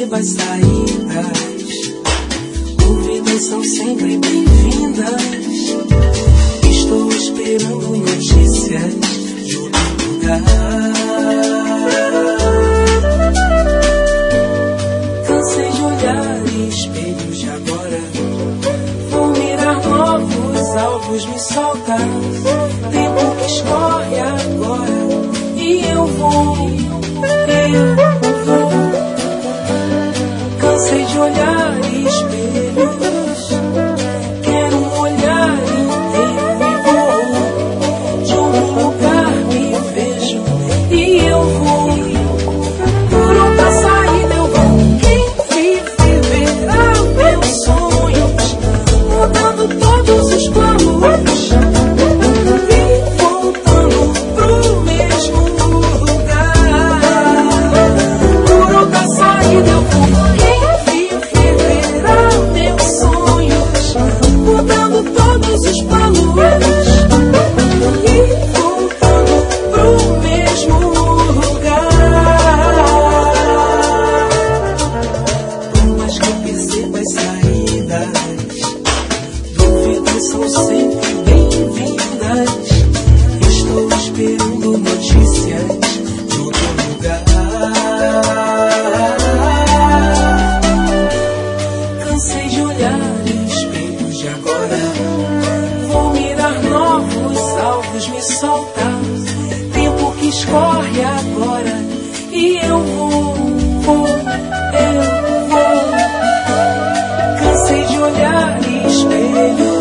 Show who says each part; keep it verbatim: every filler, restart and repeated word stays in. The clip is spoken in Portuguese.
Speaker 1: perceba as saídas. Dúvidas são sempre bem-vindas. Estou esperando notícias de outro lugar. Cansei de olhar espelhos de agora. Vou mirar novos alvos, me solta. Tempo que escorre agora. E eu vou, eu vou. Cansei de olhar espelhos. Quero um olhar inteiro e vou. De algum lugar me vejo e eu vou. Por outra saída eu vou. Quem vive verá meus sonhos, mudando todos os planos. Me solta, tempo que escorre agora. E eu vou, vou, eu vou. Cansei de olhar espelho.